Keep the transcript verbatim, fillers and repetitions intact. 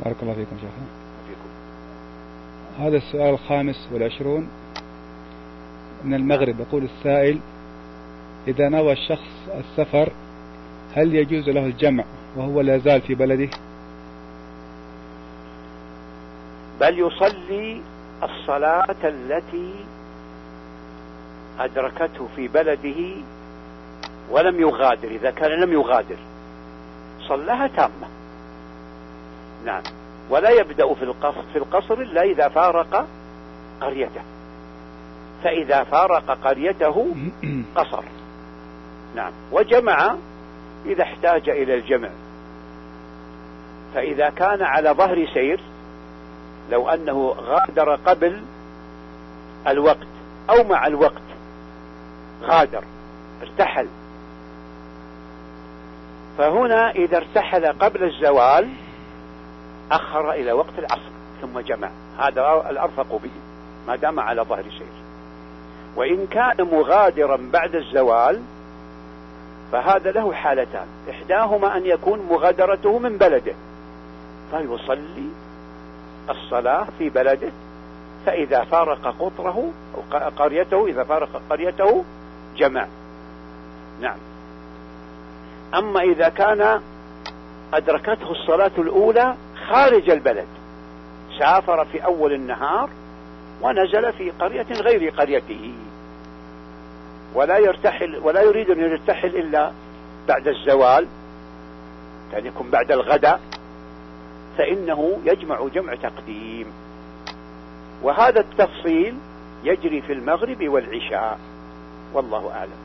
بارك الله فيكم شيخنا. هذا السؤال الخامس والعشرون من المغرب. يقول السائل: إذا نوى الشخص السفر هل يجوز له الجمع وهو لا زال في بلده؟ بل يصلي الصلاة التي أدركته في بلده ولم يغادر، إذا كان لم يغادر صلىها تامة. نعم. ولا يبدأ في القصر, في القصر إلا إذا فارق قريته، فإذا فارق قريته قصر. نعم. وجمع إذا احتاج إلى الجمع. فإذا كان على ظهر سير، لو أنه غادر قبل الوقت أو مع الوقت، غادر ارتحل، فهنا إذا ارتحل قبل الزوال أخر إلى وقت العصر ثم جمع، هذا الأرفق به ما دام على ظهر سير. وإن كان مغادرا بعد الزوال فهذا له حالتان، إحداهما أن يكون مغادرته من بلده فيصلي الصلاة في بلده، فإذا فارق قطره أو قريته، إذا فارق قريته جمع. نعم. أما إذا كان أدركته الصلاة الأولى خارج البلد، سافر في أول النهار ونزل في قرية غير قريته ولا يرتحل ولا يريد أن يرتحل إلا بعد الزوال، يعني يكون بعد الغداء، فإنه يجمع جمع تقديم. وهذا التفصيل يجري في المغرب والعشاء، والله أعلم.